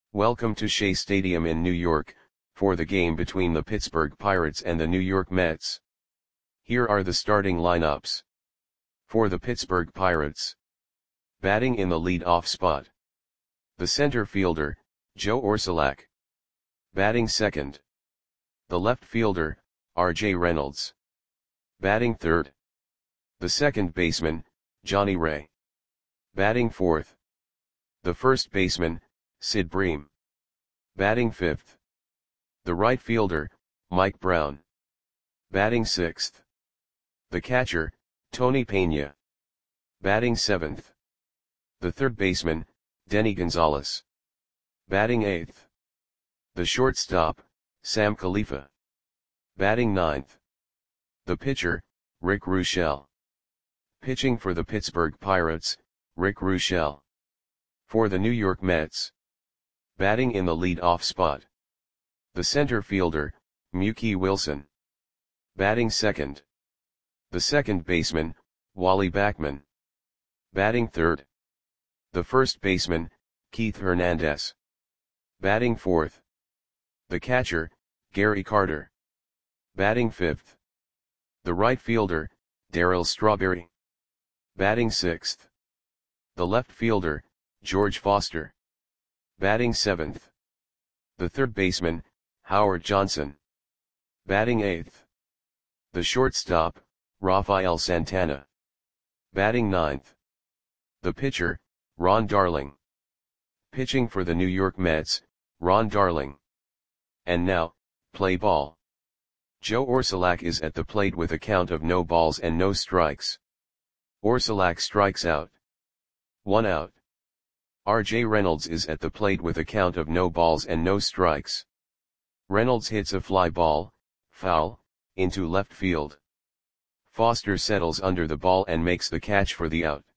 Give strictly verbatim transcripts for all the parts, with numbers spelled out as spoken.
Welcome to Shea Stadium in New York, for the game between the Pittsburgh Pirates and the New York Mets. Here are the starting lineups. For the Pittsburgh Pirates. Batting in the lead-off spot. The center fielder, Joe Orsulak. Batting second. The left fielder, R J Reynolds. Batting third. The second baseman, Johnny Ray. Batting fourth. The first baseman, Sid Bream. Batting fifth. The right fielder, Mike Brown. Batting sixth. The catcher, Tony Pena. Batting seventh. The third baseman, Denny Gonzalez. Batting eighth. The shortstop, Sam Khalifa. Batting ninth. The pitcher, Rick Ruschel. Pitching for the Pittsburgh Pirates, Rick Ruschel. For the New York Mets. Batting in the lead-off spot. The center fielder, Mookie Wilson. Batting second. The second baseman, Wally Backman. Batting third. The first baseman, Keith Hernandez. Batting fourth. The catcher, Gary Carter. Batting fifth. The right fielder, Darryl Strawberry. Batting sixth. The left fielder, George Foster. Batting seventh. The third baseman, Howard Johnson. Batting eighth. The shortstop, Rafael Santana. Batting ninth. The pitcher, Ron Darling. Pitching for the New York Mets, Ron Darling. And now, play ball. Joe Orsulak is at the plate with a count of no balls and no strikes. Orsulak strikes out. One out. R J Reynolds is at the plate with a count of no balls and no strikes. Reynolds hits a fly ball, foul, into left field. Foster settles under the ball and makes the catch for the out.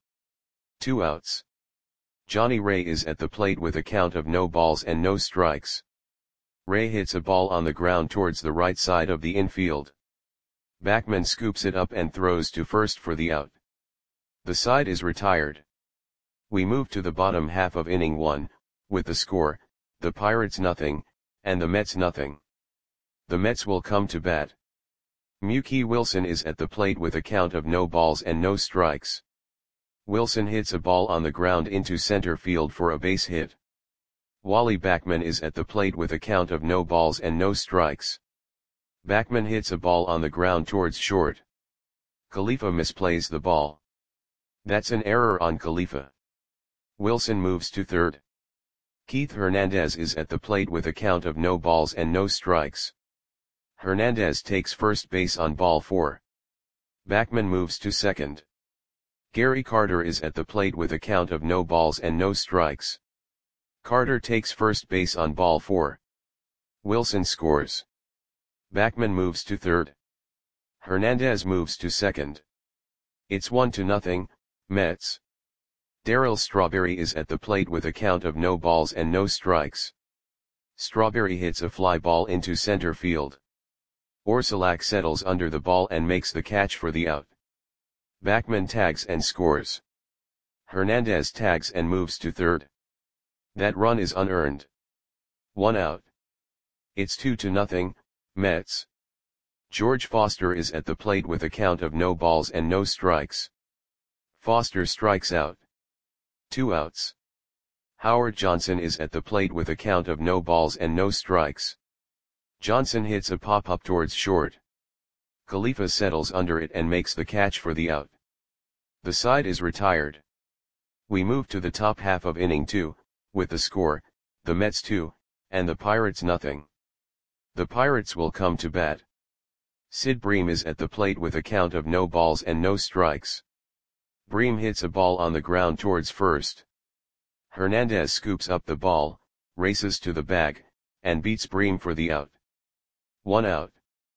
Two outs. Johnny Ray is at the plate with a count of no balls and no strikes. Ray hits a ball on the ground towards the right side of the infield. Backman scoops it up and throws to first for the out. The side is retired. We move to the bottom half of inning one, with the score, the Pirates nothing, and the Mets nothing. The Mets will come to bat. Mookie Wilson is at the plate with a count of no balls and no strikes. Wilson hits a ball on the ground into center field for a base hit. Wally Backman is at the plate with a count of no balls and no strikes. Backman hits a ball on the ground towards short. Khalifa misplays the ball. That's an error on Khalifa. Wilson moves to third. Keith Hernandez is at the plate with a count of no balls and no strikes. Hernandez takes first base on ball four. Backman moves to second. Gary Carter is at the plate with a count of no balls and no strikes. Carter takes first base on ball four. Wilson scores. Backman moves to third. Hernandez moves to second. It's one to nothing, Mets. Darryl Strawberry is at the plate with a count of no balls and no strikes. Strawberry hits a fly ball into center field. Orsulak settles under the ball and makes the catch for the out. Backman tags and scores. Hernandez tags and moves to third. That run is unearned. One out. It's two to nothing, Mets. George Foster is at the plate with a count of no balls and no strikes. Foster strikes out. Two outs. Howard Johnson is at the plate with a count of no balls and no strikes. Johnson hits a pop-up towards short. Khalifa settles under it and makes the catch for the out. The side is retired. We move to the top half of inning two, with the score, the Mets two, and the Pirates nothing. The Pirates will come to bat. Sid Bream is at the plate with a count of no balls and no strikes. Bream hits a ball on the ground towards first. Hernandez scoops up the ball, races to the bag, and beats Bream for the out. One out.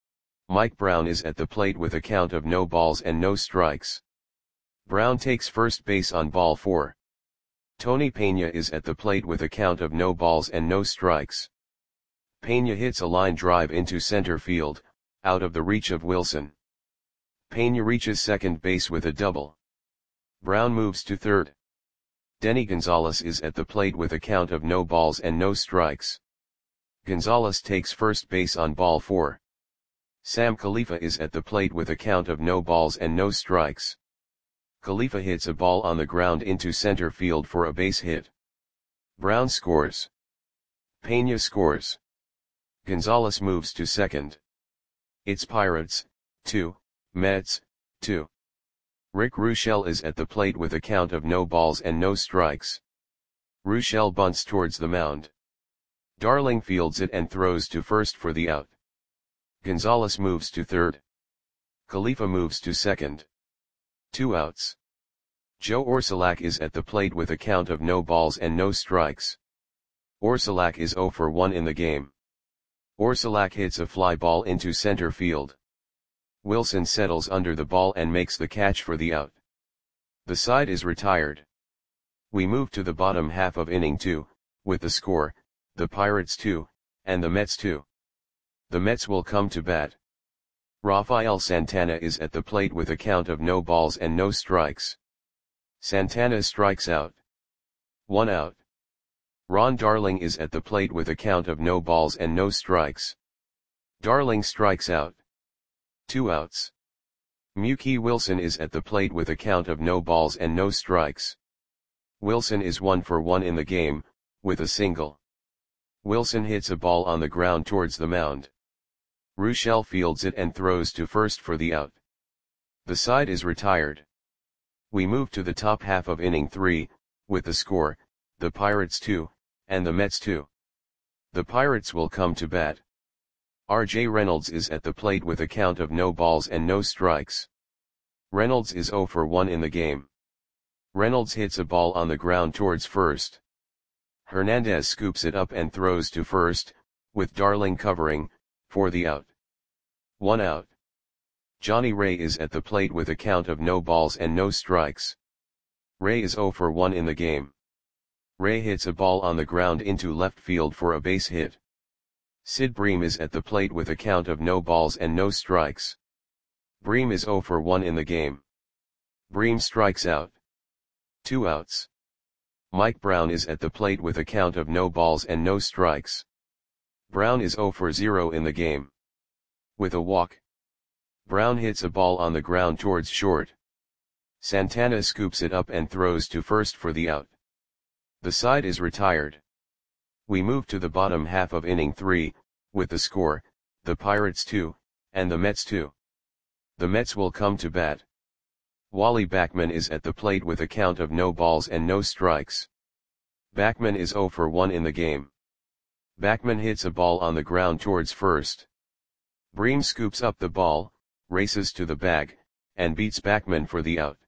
Mike Brown is at the plate with a count of no balls and no strikes. Brown takes first base on ball four. Tony Pena is at the plate with a count of no balls and no strikes. Pena hits a line drive into center field, out of the reach of Wilson. Pena reaches second base with a double. Brown moves to third. Denny Gonzalez is at the plate with a count of no balls and no strikes. Gonzalez takes first base on ball four. Sam Khalifa is at the plate with a count of no balls and no strikes. Khalifa hits a ball on the ground into center field for a base hit. Brown scores. Pena scores. Gonzalez moves to second. It's Pirates, two, Mets, two. Rick Ruschel is at the plate with a count of no balls and no strikes. Ruschel bunts towards the mound. Darling fields it and throws to first for the out. Gonzalez moves to third. Khalifa moves to second. Two outs. Joe Orsulak is at the plate with a count of no balls and no strikes. Orsulak is zero for one in the game. Orsulak hits a fly ball into center field. Wilson settles under the ball and makes the catch for the out. The side is retired. We move to the bottom half of inning two, with the score, the Pirates two, and the Mets two. The Mets will come to bat. Rafael Santana is at the plate with a count of no balls and no strikes. Santana strikes out. One out. Ron Darling is at the plate with a count of no balls and no strikes. Darling strikes out. Two outs. Mookie Wilson is at the plate with a count of no balls and no strikes. Wilson is one for one in the game, with a single. Wilson hits a ball on the ground towards the mound. Ruschel fields it and throws to first for the out. The side is retired. We move to the top half of inning three, with the score, the Pirates two, and the Mets two. The Pirates will come to bat. R J Reynolds is at the plate with a count of no balls and no strikes. Reynolds is zero for one in the game. Reynolds hits a ball on the ground towards first. Hernandez scoops it up and throws to first, with Darling covering, for the out. One out. Johnny Ray is at the plate with a count of no balls and no strikes. Ray is zero for one in the game. Ray hits a ball on the ground into left field for a base hit. Sid Bream is at the plate with a count of no balls and no strikes. Bream is zero for one in the game. Bream strikes out. Two outs. Mike Brown is at the plate with a count of no balls and no strikes. Brown is zero for zero in the game. With a walk. Brown hits a ball on the ground towards short. Santana scoops it up and throws to first for the out. The side is retired. We move to the bottom half of inning three, with the score, the Pirates two, and the Mets two. The Mets will come to bat. Wally Backman is at the plate with a count of no balls and no strikes. Backman is zero for one in the game. Backman hits a ball on the ground towards first. Bream scoops up the ball, races to the bag, and beats Backman for the out.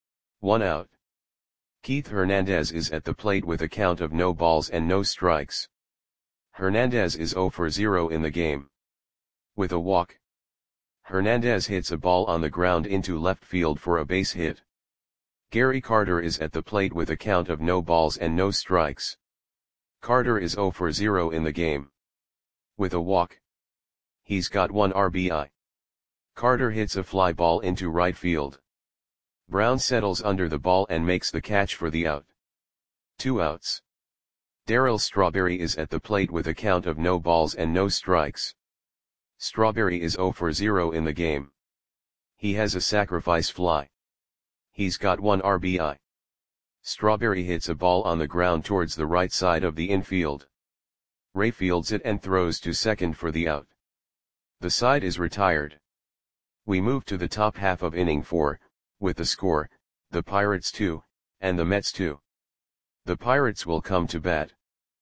One out. Keith Hernandez is at the plate with a count of no balls and no strikes. Hernandez is zero for zero in the game. With a walk. Hernandez hits a ball on the ground into left field for a base hit. Gary Carter is at the plate with a count of no balls and no strikes. Carter is zero for zero in the game. With a walk. He's got one R B I. Carter hits a fly ball into right field. Brown settles under the ball and makes the catch for the out. Two outs. Darryl Strawberry is at the plate with a count of no balls and no strikes. Strawberry is zero for zero in the game. He has a sacrifice fly. He's got one R B I. Strawberry hits a ball on the ground towards the right side of the infield. Ray fields it and throws to second for the out. The side is retired. We move to the top half of inning four, with the score, the Pirates two, and the Mets two. The Pirates will come to bat.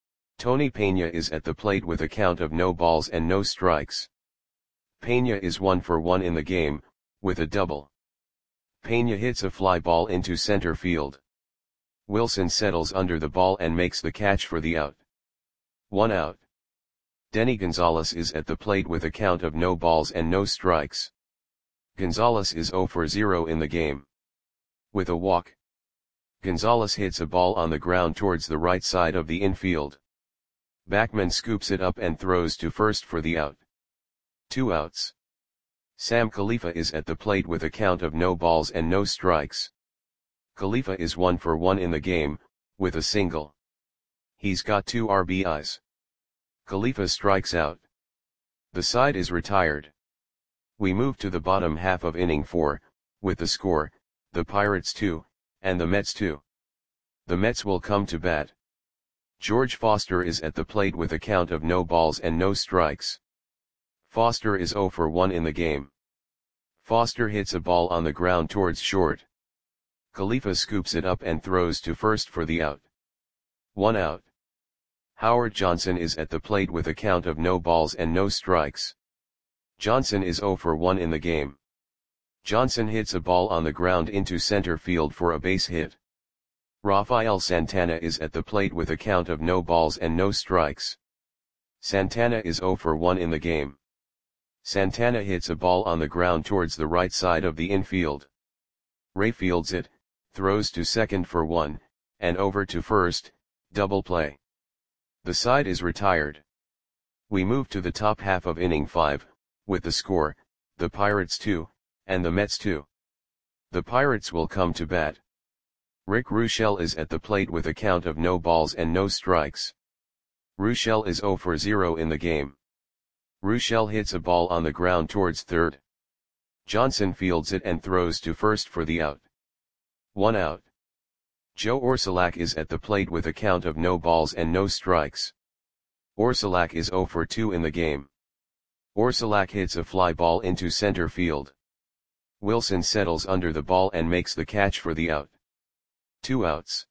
Tony Pena is at the plate with a count of no balls and no strikes. Pena is one for one in the game, with a double. Pena hits a fly ball into center field. Wilson settles under the ball and makes the catch for the out. One out. Denny Gonzalez is at the plate with a count of no balls and no strikes. Gonzalez is zero for zero in the game. With a walk. Gonzalez hits a ball on the ground towards the right side of the infield. Backman scoops it up and throws to first for the out. Two outs. Sam Khalifa is at the plate with a count of no balls and no strikes. Khalifa is one for one in the game, with a single. He's got two R B Is. Khalifa strikes out. The side is retired. We move to the bottom half of inning four, with the score, the Pirates two, and the Mets two. The Mets will come to bat. George Foster is at the plate with a count of no balls and no strikes. Foster is oh for one in the game. Foster hits a ball on the ground towards short. Khalifa scoops it up and throws to first for the out. One out. Howard Johnson is at the plate with a count of no balls and no strikes. Johnson is oh for one in the game. Johnson hits a ball on the ground into center field for a base hit. Rafael Santana is at the plate with a count of no balls and no strikes. Santana is oh for one in the game. Santana hits a ball on the ground towards the right side of the infield. Ray fields it, throws to second for one, and over to first, double play. The side is retired. We move to the top half of inning five, with the score, the Pirates two, and the Mets two. The Pirates will come to bat. Rick Ruschel is at the plate with a count of no balls and no strikes. Ruschel is oh for zero in the game. Ruschel hits a ball on the ground towards third. Johnson fields it and throws to first for the out. One out. Joe Orsulak is at the plate with a count of no balls and no strikes. Orsulak is oh for two in the game. Orsulak hits a fly ball into center field. Wilson settles under the ball and makes the catch for the out. Two outs.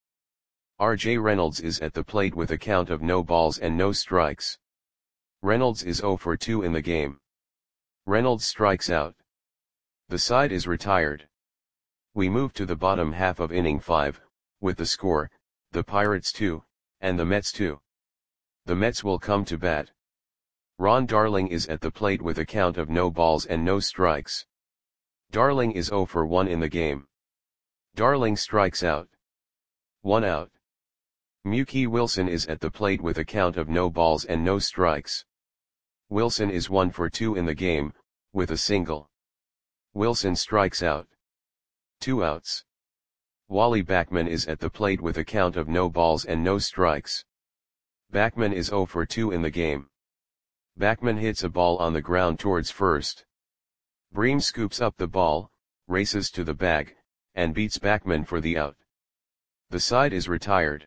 R J Reynolds is at the plate with a count of no balls and no strikes. Reynolds is oh for two in the game. Reynolds strikes out. The side is retired. We move to the bottom half of inning five, with the score, the Pirates two, and the Mets two. The Mets will come to bat. Ron Darling is at the plate with a count of no balls and no strikes. Darling is oh for one in the game. Darling strikes out. One out. Mookie Wilson is at the plate with a count of no balls and no strikes. Wilson is one for two in the game, with a single. Wilson strikes out. Two outs. Wally Backman is at the plate with a count of no balls and no strikes. Backman is oh for two in the game. Backman hits a ball on the ground towards first. Bream scoops up the ball, races to the bag, and beats Backman for the out. The side is retired.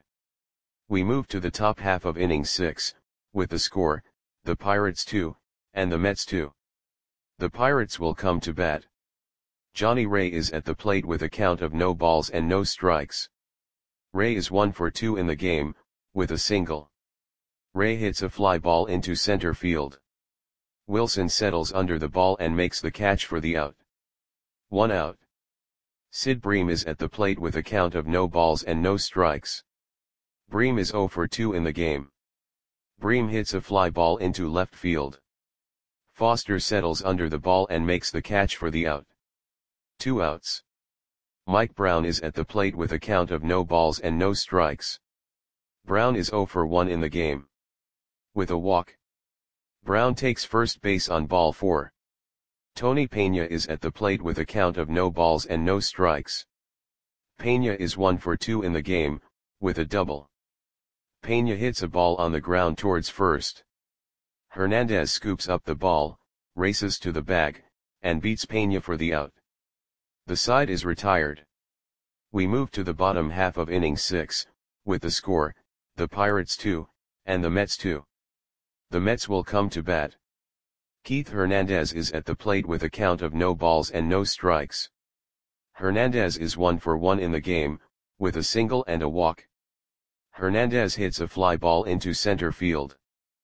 We move to the top half of inning six, with the score, the Pirates two, and the Mets two. The Pirates will come to bat. Johnny Ray is at the plate with a count of no balls and no strikes. Ray is one for two in the game, with a single. Ray hits a fly ball into center field. Wilson settles under the ball and makes the catch for the out. One out. Sid Bream is at the plate with a count of no balls and no strikes. Bream is oh for two in the game. Bream hits a fly ball into left field. Foster settles under the ball and makes the catch for the out. Two outs. Mike Brown is at the plate with a count of no balls and no strikes. Brown is oh for one in the game. With a walk. Brown takes first base on ball four. Tony Pena is at the plate with a count of no balls and no strikes. Pena is one for two in the game, with a double. Pena hits a ball on the ground towards first. Hernandez scoops up the ball, races to the bag, and beats Pena for the out. The side is retired. We move to the bottom half of inning six, with the score, the Pirates two, and the Mets two. The Mets will come to bat. Keith Hernandez is at the plate with a count of no balls and no strikes. Hernandez is one for one in the game, with a single and a walk. Hernandez hits a fly ball into center field.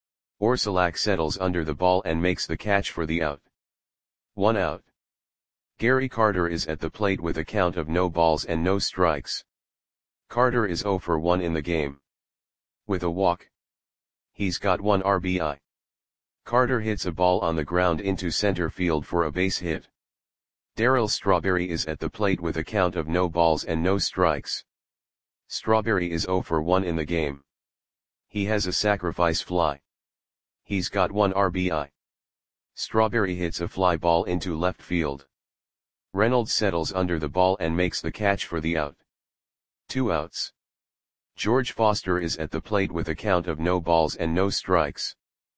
Orsulak settles under the ball and makes the catch for the out. One out. Gary Carter is at the plate with a count of no balls and no strikes. Carter is oh for one in the game. With a walk. He's got one R B I. Carter hits a ball on the ground into center field for a base hit. Darryl Strawberry is at the plate with a count of no balls and no strikes. Strawberry is oh for one in the game. He has a sacrifice fly. He's got one R B I. Strawberry hits a fly ball into left field. Reynolds settles under the ball and makes the catch for the out. Two outs. George Foster is at the plate with a count of no balls and no strikes.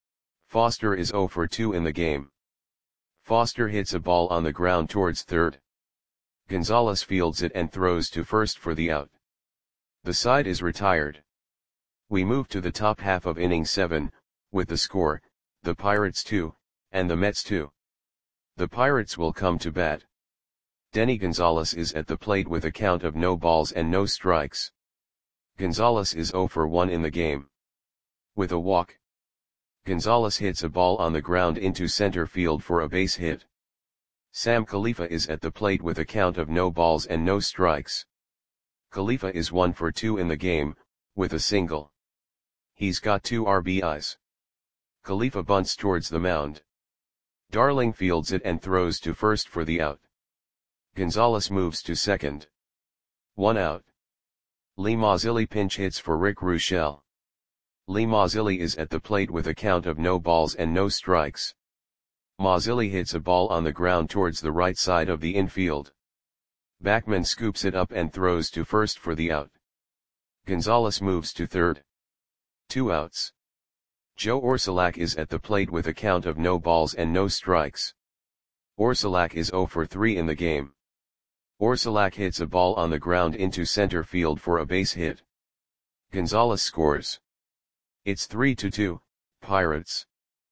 Foster is zero for two in the game. Foster hits a ball on the ground towards third. Gonzalez fields it and throws to first for the out. The side is retired. We move to the top half of inning seven, with the score, the Pirates two, and the Mets two. The Pirates will come to bat. Denny Gonzalez is at the plate with a count of no balls and no strikes. Gonzalez is zero for one in the game. With a walk, Gonzalez hits a ball on the ground into center field for a base hit. Sam Khalifa is at the plate with a count of no balls and no strikes. Khalifa is one for two in the game, with a single. He's got two R B Is. Khalifa bunts towards the mound. Darling fields it and throws to first for the out. Gonzalez moves to second. One out. Lee Mazzilli pinch hits for Rick Ruschel. Lee Mazzilli is at the plate with a count of no balls and no strikes. Mazzilli hits a ball on the ground towards the right side of the infield. Backman scoops it up and throws to first for the out. Gonzalez moves to third. Two outs. Joe Orsulak is at the plate with a count of no balls and no strikes. Orsulak is zero for three in the game. Orsulak hits a ball on the ground into center field for a base hit. Gonzalez scores. It's three to two, Pirates.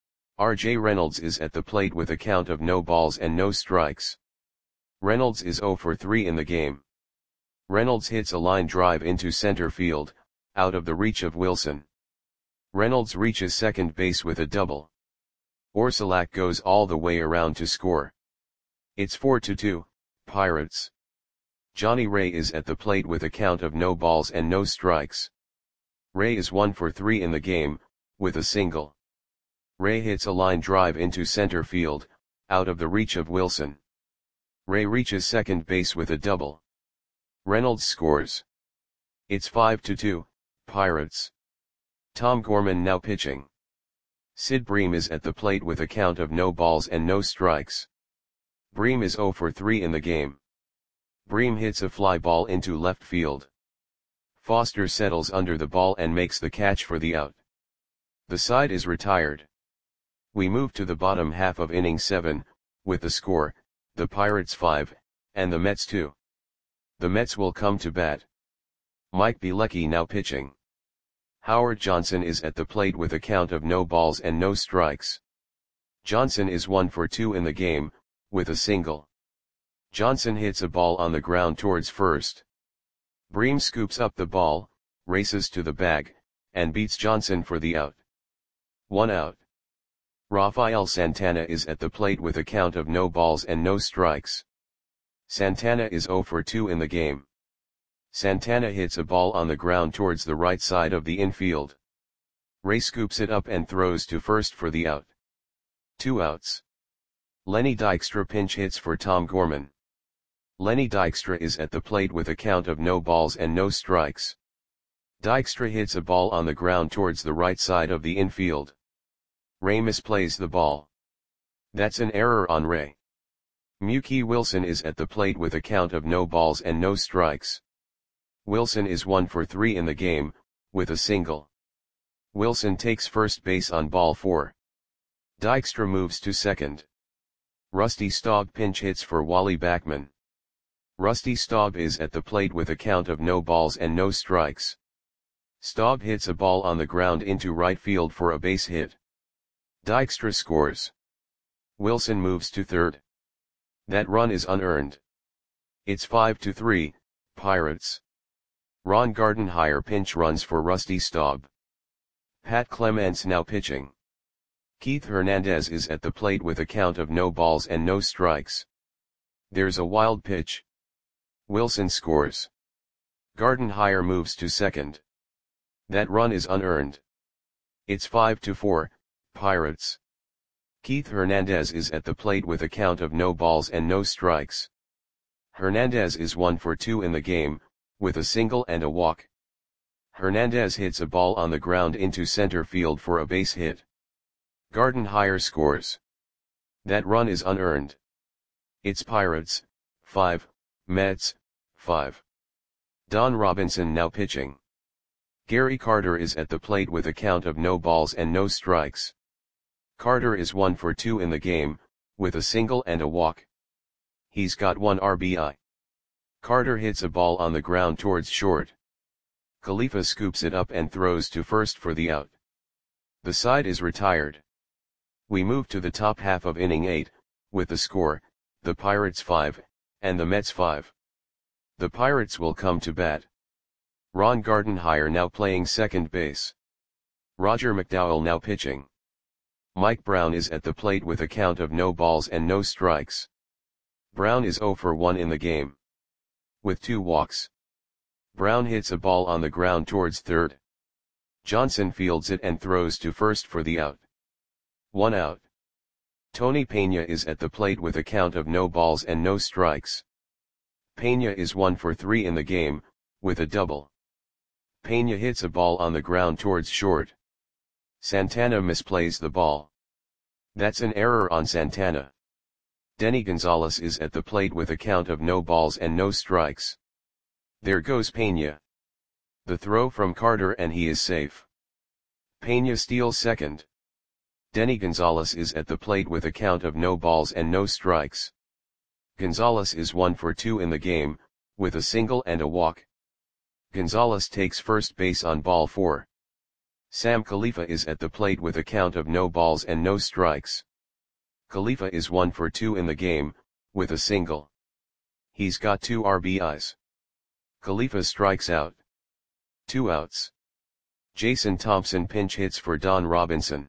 R J Reynolds is at the plate with a count of no balls and no strikes. Reynolds is zero for three in the game. Reynolds hits a line drive into center field, out of the reach of Wilson. Reynolds reaches second base with a double. Orsulak goes all the way around to score. It's four to two, Pirates. Johnny Ray is at the plate with a count of no balls and no strikes. Ray is one for three in the game, with a single. Ray hits a line drive into center field, out of the reach of Wilson. Ray reaches second base with a double. Reynolds scores. It's five to two, Pirates. Tom Gorman now pitching. Sid Bream is at the plate with a count of no balls and no strikes. Bream is zero for three in the game. Bream hits a fly ball into left field. Foster settles under the ball and makes the catch for the out. The side is retired. We move to the bottom half of inning seven, with the score, the Pirates five, and the Mets two. The Mets will come to bat. Mike Bielecki now pitching. Howard Johnson is at the plate with a count of no balls and no strikes. Johnson is one for two in the game, with a single. Johnson hits a ball on the ground towards first. Bream scoops up the ball, races to the bag, and beats Johnson for the out. One out. Rafael Santana is at the plate with a count of no balls and no strikes. Santana is zero for two in the game. Santana hits a ball on the ground towards the right side of the infield. Ray scoops it up and throws to first for the out. Two outs. Lenny Dykstra pinch hits for Tom Gorman. Lenny Dykstra is at the plate with a count of no balls and no strikes. Dykstra hits a ball on the ground towards the right side of the infield. Ray misplays the ball. That's an error on Ray. Mookie Wilson is at the plate with a count of no balls and no strikes. Wilson is one for three in the game, with a single. Wilson takes first base on ball four. Dykstra moves to second. Rusty Staub pinch hits for Wally Backman. Rusty Staub is at the plate with a count of no balls and no strikes. Staub hits a ball on the ground into right field for a base hit. Dykstra scores. Wilson moves to third. That run is unearned. It's five to three, Pirates. Ron Gardenhire pinch runs for Rusty Staub. Pat Clements now pitching. Keith Hernandez is at the plate with a count of no balls and no strikes. There's a wild pitch. Wilson scores. Gardenhire moves to second. That run is unearned. It's five to four, Pirates. Keith Hernandez is at the plate with a count of no balls and no strikes. Hernandez is one for two in the game, with a single and a walk. Hernandez hits a ball on the ground into center field for a base hit. Gardenhire scores. That run is unearned. It's Pirates, five, Mets, five. Don Robinson now pitching. Gary Carter is at the plate with a count of no balls and no strikes. Carter is one for two in the game, with a single and a walk. He's got one R B I. Carter hits a ball on the ground towards short. Khalifa scoops it up and throws to first for the out. The side is retired. We move to the top half of inning eight, with the score, the Pirates five, and the Mets five. The Pirates will come to bat. Ron Gardenhire now playing second base. Roger McDowell now pitching. Mike Brown is at the plate with a count of no balls and no strikes. Brown is zero for one in the game. With two walks. Brown hits a ball on the ground towards third. Johnson fields it and throws to first for the out. One out. Tony Pena is at the plate with a count of no balls and no strikes. Pena is one for three in the game, with a double. Pena hits a ball on the ground towards short. Santana misplays the ball. That's an error on Santana. Denny Gonzalez is at the plate with a count of no balls and no strikes. There goes Pena. The throw from Carter and he is safe. Pena steals second. Denny Gonzalez is at the plate with a count of no balls and no strikes. Gonzalez is one for two in the game, with a single and a walk. Gonzalez takes first base on ball four. Sam Khalifa is at the plate with a count of no balls and no strikes. Khalifa is one for two in the game, with a single. He's got two R B Is. Khalifa strikes out. Two outs. Jason Thompson pinch hits for Don Robinson.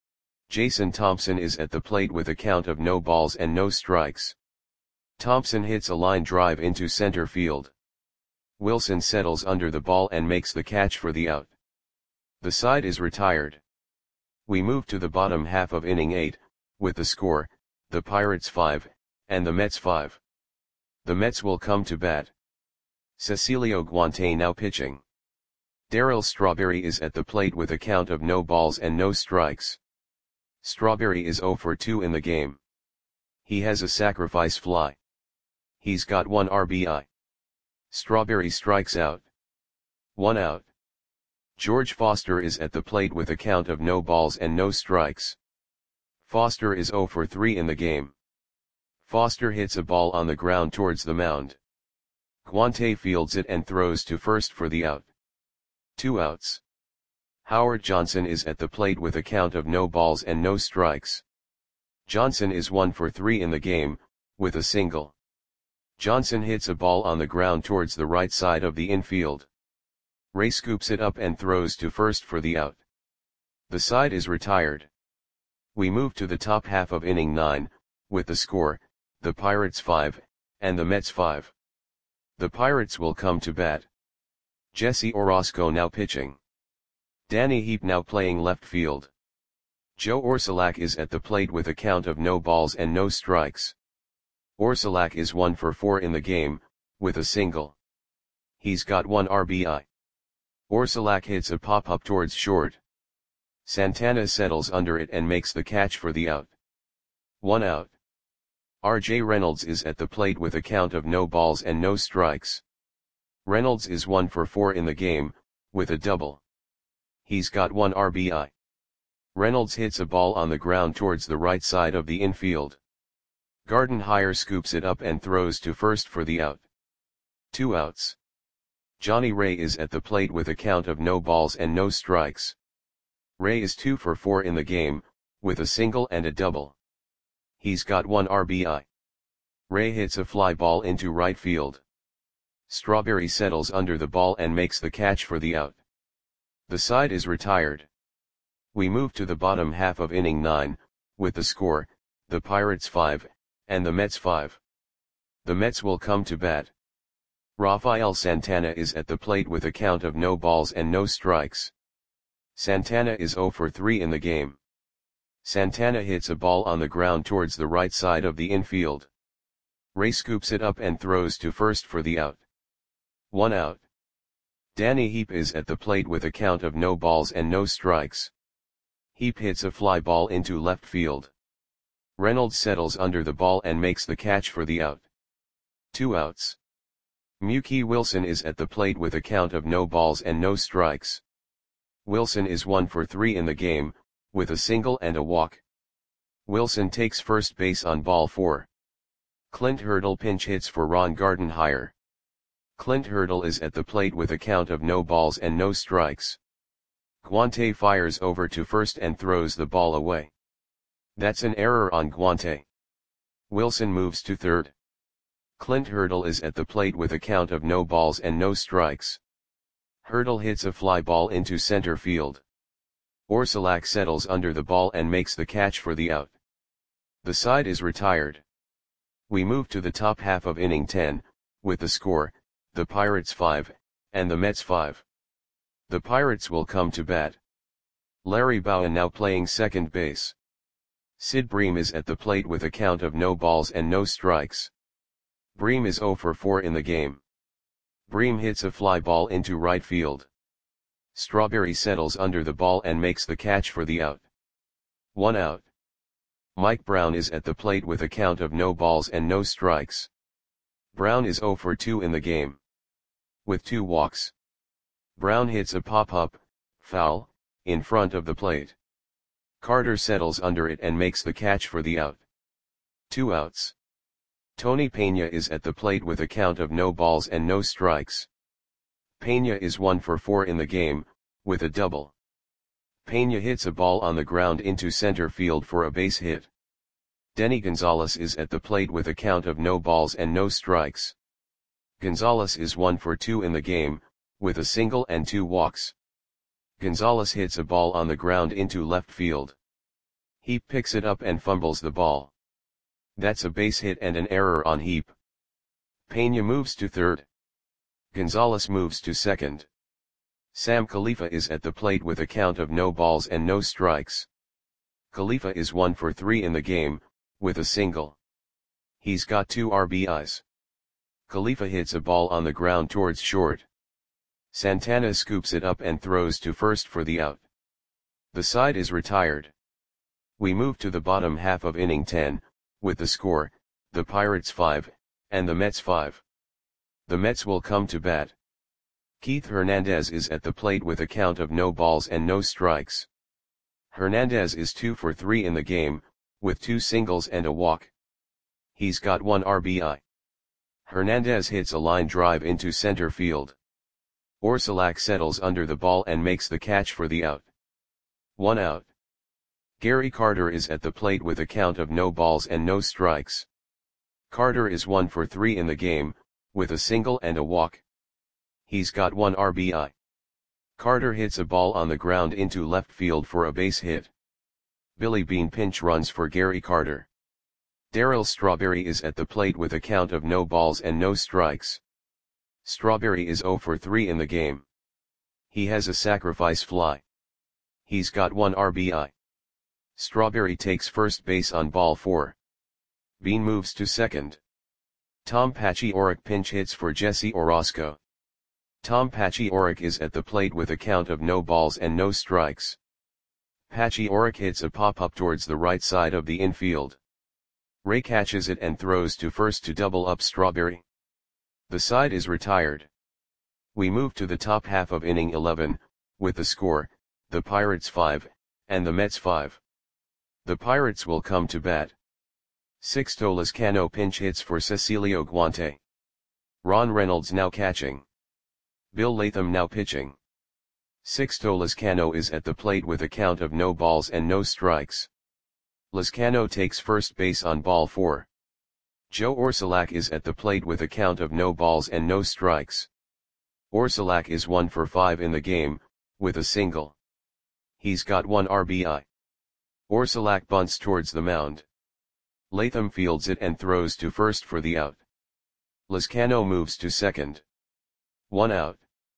Jason Thompson is at the plate with a count of no balls and no strikes. Thompson hits a line drive into center field. Wilson settles under the ball and makes the catch for the out. The side is retired. We move to the bottom half of inning eight, with the score, the Pirates five, and the Mets five. The Mets will come to bat. Cecilio Guante now pitching. Darryl Strawberry is at the plate with a count of no balls and no strikes. Strawberry is zero for two in the game. He has a sacrifice fly. He's got one R B I. Strawberry strikes out. One out. George Foster is at the plate with a count of no balls and no strikes. Foster is zero for three in the game. Foster hits a ball on the ground towards the mound. Guante fields it and throws to first for the out. Two outs. Howard Johnson is at the plate with a count of no balls and no strikes. Johnson is one for three in the game, with a single. Johnson hits a ball on the ground towards the right side of the infield. Ray scoops it up and throws to first for the out. The side is retired. We move to the top half of inning nine, with the score, the Pirates five, and the Mets five. The Pirates will come to bat. Jesse Orosco now pitching. Danny Heap now playing left field. Joe Orsulak is at the plate with a count of no balls and no strikes. Orsulak is one for four in the game, with a single. He's got one R B I. Orsulak hits a pop-up towards short. Santana settles under it and makes the catch for the out. One out. R J Reynolds is at the plate with a count of no balls and no strikes. Reynolds is one for four in the game, with a double. He's got one R B I. Reynolds hits a ball on the ground towards the right side of the infield. Gardenhire scoops it up and throws to first for the out. Two outs. Johnny Ray is at the plate with a count of no balls and no strikes. Ray is two for four in the game, with a single and a double. He's got one R B I. Ray hits a fly ball into right field. Strawberry settles under the ball and makes the catch for the out. The side is retired. We move to the bottom half of inning nine, with the score, the Pirates five, and the Mets five. The Mets will come to bat. Rafael Santana is at the plate with a count of no balls and no strikes. Santana is zero for three in the game. Santana hits a ball on the ground towards the right side of the infield. Ray scoops it up and throws to first for the out. One out. Danny Heap is at the plate with a count of no balls and no strikes. Heap hits a fly ball into left field. Reynolds settles under the ball and makes the catch for the out. Two outs. Mookie Wilson is at the plate with a count of no balls and no strikes. Wilson is one for three in the game, with a single and a walk. Wilson takes first base on ball four. Clint Hurdle pinch hits for Ron Gardenhire. Clint Hurdle is at the plate with a count of no balls and no strikes. Guante fires over to first and throws the ball away. That's an error on Guante. Wilson moves to third. Clint Hurdle is at the plate with a count of no balls and no strikes. Hurdle hits a fly ball into center field. Orsulak settles under the ball and makes the catch for the out. The side is retired. We move to the top half of inning ten, with the score, the Pirates five, and the Mets five. The Pirates will come to bat. Larry Bowen now playing second base. Sid Bream is at the plate with a count of no balls and no strikes. Bream is zero for four in the game. Bream hits a fly ball into right field. Strawberry settles under the ball and makes the catch for the out. One out. Mike Brown is at the plate with a count of no balls and no strikes. Brown is zero for two in the game. With two walks. Brown hits a pop-up, foul, in front of the plate. Carter settles under it and makes the catch for the out. Two outs. Tony Pena is at the plate with a count of no balls and no strikes. Pena is one for four in the game, with a double. Pena hits a ball on the ground into center field for a base hit. Denny Gonzalez is at the plate with a count of no balls and no strikes. Gonzalez is one for two in the game, with a single and two walks. Gonzalez hits a ball on the ground into left field. Heap picks it up and fumbles the ball. That's a base hit and an error on Heap. Pena moves to third. Gonzalez moves to second. Sam Khalifa is at the plate with a count of no balls and no strikes. Khalifa is one for three in the game, with a single. He's got two R B Is. Khalifa hits a ball on the ground towards short. Santana scoops it up and throws to first for the out. The side is retired. We move to the bottom half of inning ten, with the score, the Pirates five, and the Mets five. The Mets will come to bat. Keith Hernandez is at the plate with a count of no balls and no strikes. Hernandez is two for three in the game, with two singles and a walk. He's got one R B I. Hernandez hits a line drive into center field. Orsulak settles under the ball and makes the catch for the out. One out. Gary Carter is at the plate with a count of no balls and no strikes. Carter is one for three in the game, with a single and a walk. He's got one R B I. Carter hits a ball on the ground into left field for a base hit. Billy Beane pinch runs for Gary Carter. Darryl Strawberry is at the plate with a count of no balls and no strikes. Strawberry is zero for three in the game. He has a sacrifice fly. He's got one R B I. Strawberry takes first base on ball four. Beane moves to second. Tom Paciorek pinch hits for Jesse Orosco. Tom Paciorek is at the plate with a count of no balls and no strikes. Paciorek hits a pop-up towards the right side of the infield. Ray catches it and throws to first to double up Strawberry. The side is retired. We move to the top half of inning eleven, with the score, the Pirates five, and the Mets five. The Pirates will come to bat. Sixto Lezcano pinch hits for Cecilio Guante. Ron Reynolds now catching. Bill Latham now pitching. Sixto Lezcano is at the plate with a count of no balls and no strikes. Lezcano takes first base on ball four. Joe Orsulak is at the plate with a count of no balls and no strikes. Orsulak is one for five in the game, with a single. He's got one R B I. Orsulak bunts towards the mound. Latham fields it and throws to first for the out. Lezcano moves to second. One out.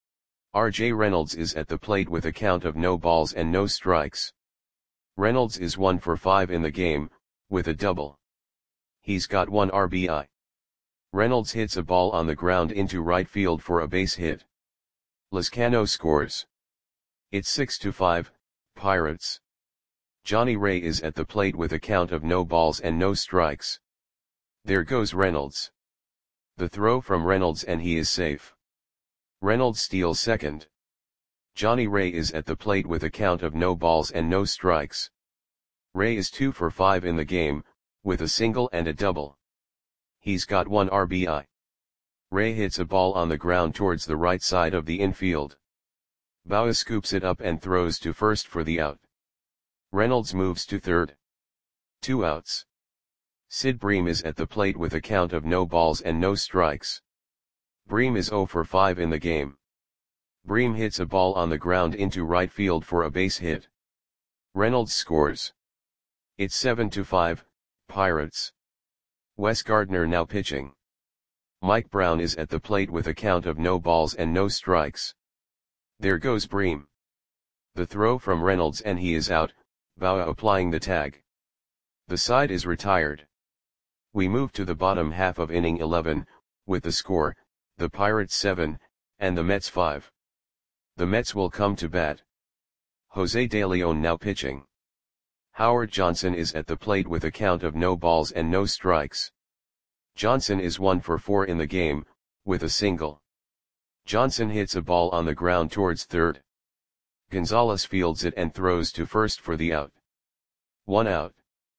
R J Reynolds is at the plate with a count of no balls and no strikes. Reynolds is one for five in the game, with a double. He's got one R B I. Reynolds hits a ball on the ground into right field for a base hit. Lezcano scores. It's six to five, Pirates. Johnny Ray is at the plate with a count of no balls and no strikes. There goes Reynolds. The throw from Reynolds and he is safe. Reynolds steals second. Johnny Ray is at the plate with a count of no balls and no strikes. Ray is two for five in the game, with a single and a double. He's got one R B I. Ray hits a ball on the ground towards the right side of the infield. Bauer scoops it up and throws to first for the out. Reynolds moves to third. Two outs. Sid Bream is at the plate with a count of no balls and no strikes. Bream is zero for five in the game. Bream hits a ball on the ground into right field for a base hit. Reynolds scores. It's seven to five, Pirates. Wes Gardner now pitching. Mike Brown is at the plate with a count of no balls and no strikes. There goes Bream. The throw from Reynolds and he is out, Bauer applying the tag. The side is retired. We move to the bottom half of inning eleven, with the score, the Pirates seven, and the Mets five. The Mets will come to bat. Jose De Leon now pitching. Howard Johnson is at the plate with a count of no balls and no strikes. Johnson is one for four in the game, with a single. Johnson hits a ball on the ground towards third. Gonzalez fields it and throws to first for the out. One out.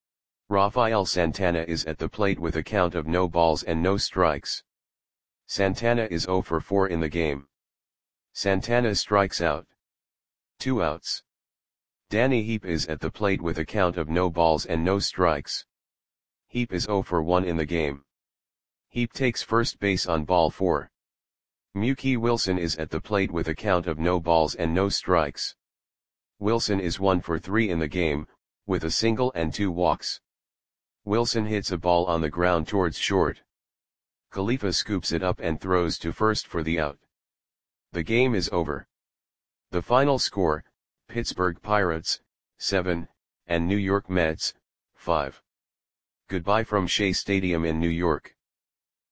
Rafael Santana is at the plate with a count of no balls and no strikes. Santana is zero for four in the game. Santana strikes out. Two outs. Danny Heap is at the plate with a count of no balls and no strikes. Heap is zero for one in the game. Heap takes first base on ball four. Mookie Wilson is at the plate with a count of no balls and no strikes. Wilson is one for three in the game, with a single and two walks. Wilson hits a ball on the ground towards short. Khalifa scoops it up and throws to first for the out. The game is over. The final score, Pittsburgh Pirates, seven, and New York Mets, five. Goodbye from Shea Stadium in New York.